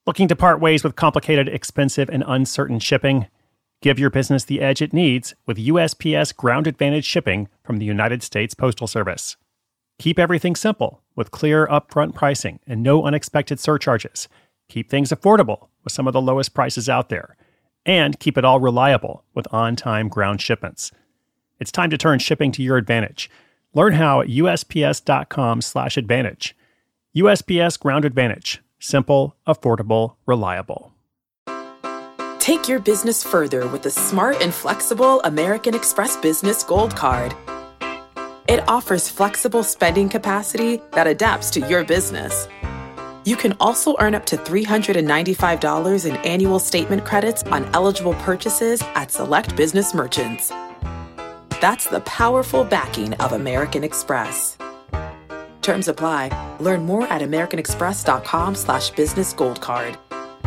Looking to part ways with complicated, expensive, and uncertain shipping? Give your business the edge it needs with USPS Ground Advantage shipping from the United States Postal Service. Keep everything simple with clear upfront pricing and no unexpected surcharges. Keep things affordable with some of the lowest prices out there. And keep it all reliable with on-time ground shipments. It's time to turn shipping to your advantage. Learn how at USPS.com/advantage. USPS Ground Advantage. Simple, affordable, reliable. Take your business further with the smart and flexible American Express Business Gold Card. It offers flexible spending capacity that adapts to your business. You can also earn up to $395 in annual statement credits on eligible purchases at select business merchants. That's the powerful backing of American Express. Terms apply. Learn more at americanexpress.com/business gold card.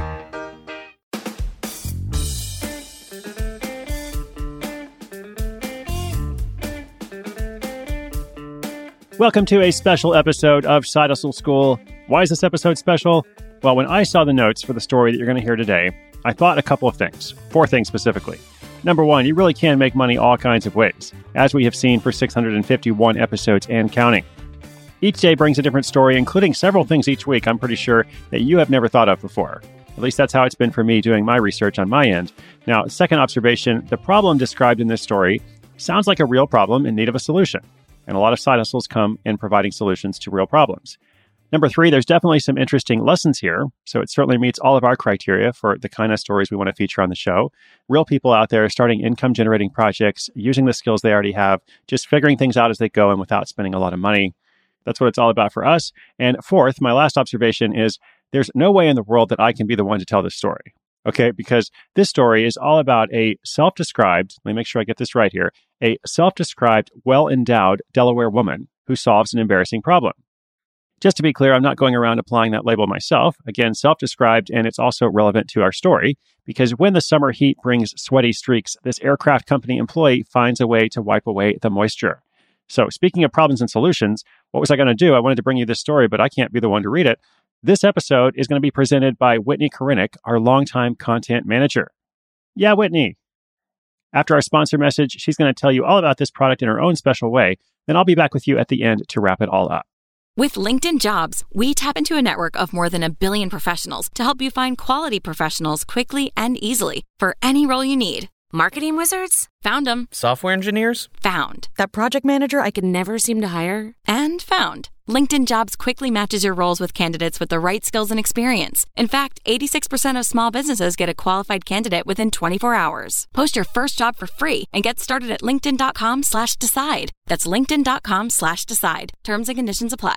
Welcome to a special episode of Side Hustle School. Why is this episode special? Well, when I saw the notes for the story that you're going to hear today, I thought a couple of things. 4 things specifically. Number 1, you really can make money all kinds of ways, as we have seen for 651 episodes and counting. Each day brings a different story, including several things each week I'm pretty sure that you have never thought of before. At least that's how it's been for me doing my research on my end. Now, second observation, the problem described in this story sounds like a real problem in need of a solution. And a lot of side hustles come in providing solutions to real problems. Number 3, there's definitely some interesting lessons here. So it certainly meets all of our criteria for the kind of stories we want to feature on the show. Real people out there starting income-generating projects, using the skills they already have, just figuring things out as they go and without spending a lot of money. That's what it's all about for us. And fourth, my last observation is there's no way in the world that I can be the one to tell this story. Okay, because this story is all about a self-described, let me make sure I get this right here, a self-described, well-endowed Delaware woman who solves an embarrassing problem. Just to be clear, I'm not going around applying that label myself. Again, self-described, and it's also relevant to our story, because when the summer heat brings sweaty streaks, this aircraft company employee finds a way to wipe away the moisture. So speaking of problems and solutions, what was I going to do? I wanted to bring you this story, but I can't be the one to read it. This episode is going to be presented by Whitney Korinick, our longtime content manager. Yeah, Whitney. After our sponsor message, she's going to tell you all about this product in her own special way. Then I'll be back with you at the end to wrap it all up. With LinkedIn Jobs, we tap into a network of more than 1 billion professionals to help you find quality professionals quickly and easily for any role you need. Marketing wizards? Found them. Software engineers? Found. That project manager I could never seem to hire? And found. LinkedIn Jobs quickly matches your roles with candidates with the right skills and experience. In fact, 86% of small businesses get a qualified candidate within 24 hours. Post your first job for free and get started at linkedin.com/decide. That's linkedin.com/decide. Terms and conditions apply.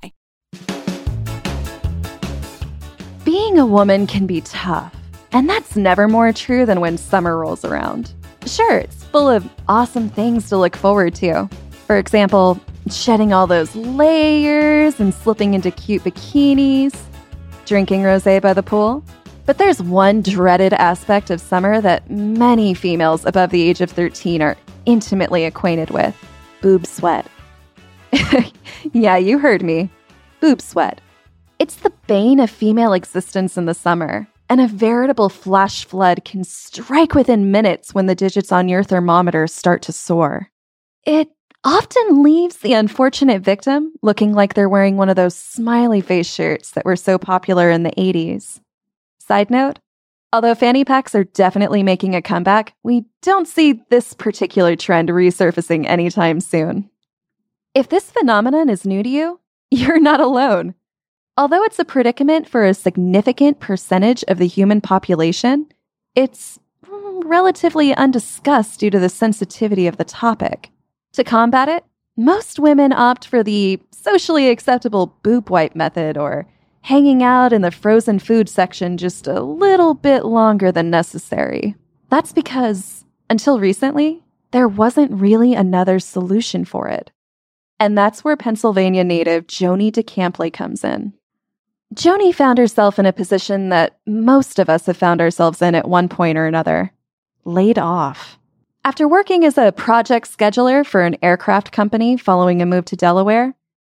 Being a woman can be tough, and that's never more true than when summer rolls around. Sure, it's full of awesome things to look forward to. For example, shedding all those layers and slipping into cute bikinis, drinking rosé by the pool. But there's one dreaded aspect of summer that many females above the age of 13 are intimately acquainted with: boob sweat. Yeah, you heard me. Boob sweat. It's the bane of female existence in the summer, and a veritable flash flood can strike within minutes when the digits on your thermometer start to soar. It often leaves the unfortunate victim looking like they're wearing one of those smiley face shirts that were so popular in the 80s. Side note, although fanny packs are definitely making a comeback, we don't see this particular trend resurfacing anytime soon. If this phenomenon is new to you, you're not alone. Although it's a predicament for a significant percentage of the human population, it's relatively undiscussed due to the sensitivity of the topic. To combat it, most women opt for the socially acceptable boob wipe method, or hanging out in the frozen food section just a little bit longer than necessary. That's because, until recently, there wasn't really another solution for it. And that's where Pennsylvania native Joni DeCampley comes in. Joni found herself in a position that most of us have found ourselves in at one point or another: laid off. After working as a project scheduler for an aircraft company following a move to Delaware,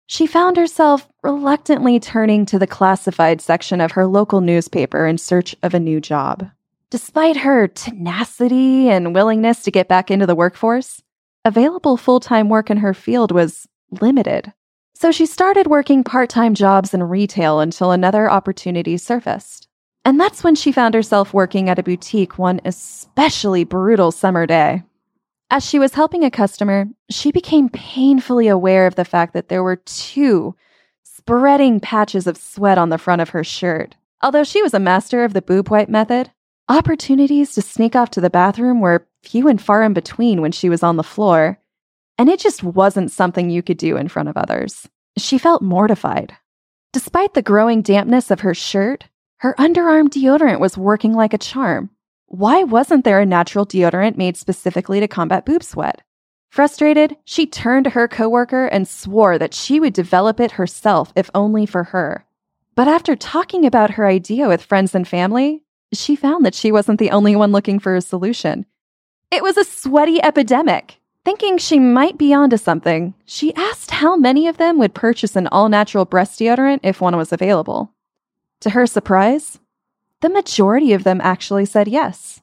she found herself reluctantly turning to the classified section of her local newspaper in search of a new job. Despite her tenacity and willingness to get back into the workforce, available full-time work in her field was limited. So she started working part-time jobs in retail until another opportunity surfaced. And that's when she found herself working at a boutique one especially brutal summer day. As she was helping a customer, she became painfully aware of the fact that there were 2 spreading patches of sweat on the front of her shirt. Although she was a master of the boob wipe method, opportunities to sneak off to the bathroom were few and far in between when she was on the floor, and it just wasn't something you could do in front of others. She felt mortified. Despite the growing dampness of her shirt, her underarm deodorant was working like a charm. Why wasn't there a natural deodorant made specifically to combat boob sweat? Frustrated, she turned to her coworker and swore that she would develop it herself if only for her. But after talking about her idea with friends and family, she found that she wasn't the only one looking for a solution. It was a sweaty epidemic. Thinking she might be onto something, she asked how many of them would purchase an all-natural breast deodorant if one was available. To her surprise, the majority of them actually said yes.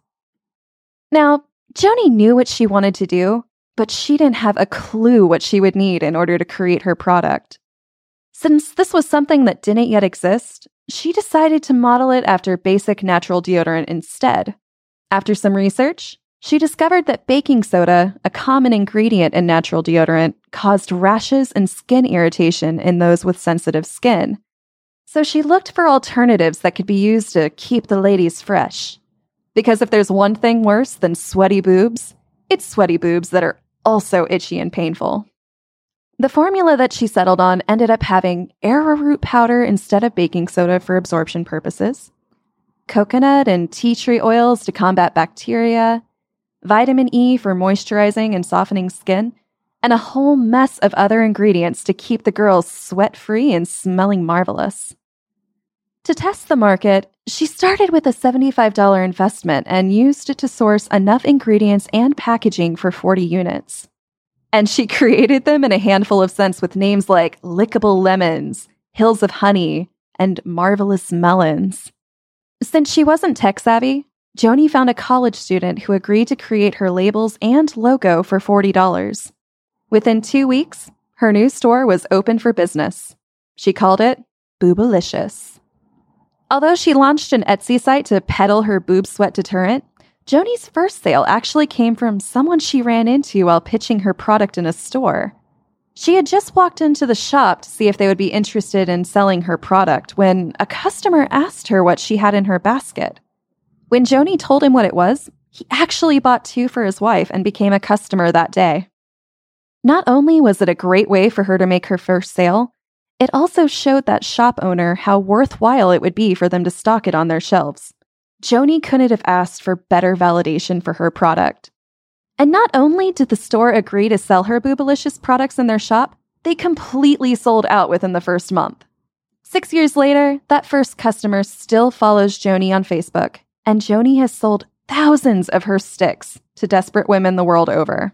Now, Joni knew what she wanted to do, but she didn't have a clue what she would need in order to create her product. Since this was something that didn't yet exist, she decided to model it after basic natural deodorant instead. After some research, she discovered that baking soda, a common ingredient in natural deodorant, caused rashes and skin irritation in those with sensitive skin. So she looked for alternatives that could be used to keep the ladies fresh. Because if there's one thing worse than sweaty boobs, it's sweaty boobs that are also itchy and painful. The formula that she settled on ended up having arrowroot powder instead of baking soda for absorption purposes, coconut and tea tree oils to combat bacteria, vitamin E for moisturizing and softening skin, and a whole mess of other ingredients to keep the girls sweat-free and smelling marvelous. To test the market, she started with a $75 investment and used it to source enough ingredients and packaging for 40 units. And she created them in a handful of scents with names like Lickable Lemons, Hills of Honey, and Marvelous Melons. Since she wasn't tech-savvy, Joni found a college student who agreed to create her labels and logo for $40. Within 2 weeks, her new store was open for business. She called it Boobalicious. Although she launched an Etsy site to peddle her boob sweat deterrent, Joni's first sale actually came from someone she ran into while pitching her product in a store. She had just walked into the shop to see if they would be interested in selling her product when a customer asked her what she had in her basket. When Joni told him what it was, he actually bought 2 for his wife and became a customer that day. Not only was it a great way for her to make her first sale, it also showed that shop owner how worthwhile it would be for them to stock it on their shelves. Joni couldn't have asked for better validation for her product. And not only did the store agree to sell her Boobalicious products in their shop, they completely sold out within the first month. 6 years later, that first customer still follows Joni on Facebook, and Joni has sold thousands of her sticks to desperate women the world over.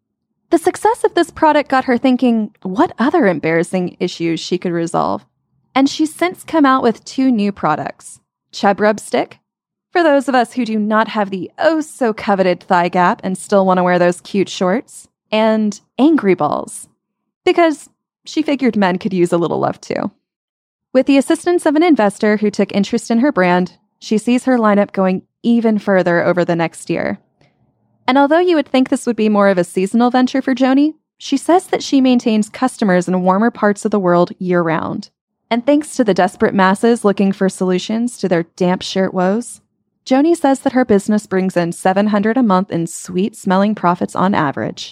The success of this product got her thinking what other embarrassing issues she could resolve. And she's since come out with 2 new products. Chub Rub Stick, for those of us who do not have the oh-so-coveted thigh gap and still want to wear those cute shorts, and Angry Balls, because she figured men could use a little love too. With the assistance of an investor who took interest in her brand, she sees her lineup going even further over the next year. And although you would think this would be more of a seasonal venture for Joni, she says that she maintains customers in warmer parts of the world year-round. And thanks to the desperate masses looking for solutions to their damp shirt woes, Joni says that her business brings in $700 a month in sweet-smelling profits on average.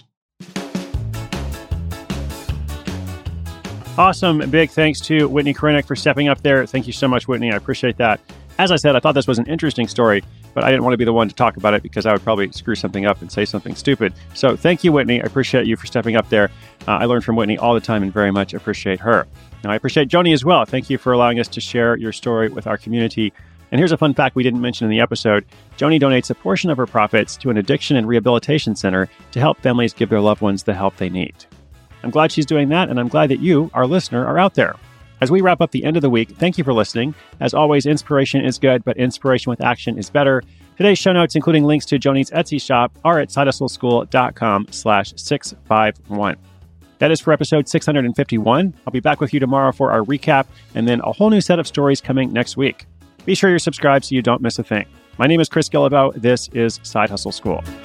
Awesome. Big thanks to Whitney Krenek for stepping up there. Thank you so much, Whitney. I appreciate that. As I said, I thought this was an interesting story, but I didn't want to be the one to talk about it because I would probably screw something up and say something stupid. So thank you, Whitney. I appreciate you for stepping up there. I learn from Whitney all the time and very much appreciate her. Now, I appreciate Joni as well. Thank you for allowing us to share your story with our community. And here's a fun fact we didn't mention in the episode. Joni donates a portion of her profits to an addiction and rehabilitation center to help families give their loved ones the help they need. I'm glad she's doing that, and I'm glad that you, our listener, are out there. As we wrap up the end of the week, thank you for listening. As always, inspiration is good, but inspiration with action is better. Today's show notes, including links to Joni's Etsy shop, are at sidehustleschool.com/651. That is for episode 651. I'll be back with you tomorrow for our recap, and then a whole new set of stories coming next week. Be sure you're subscribed so you don't miss a thing. My name is Chris Guillebeau. This is Side Hustle School.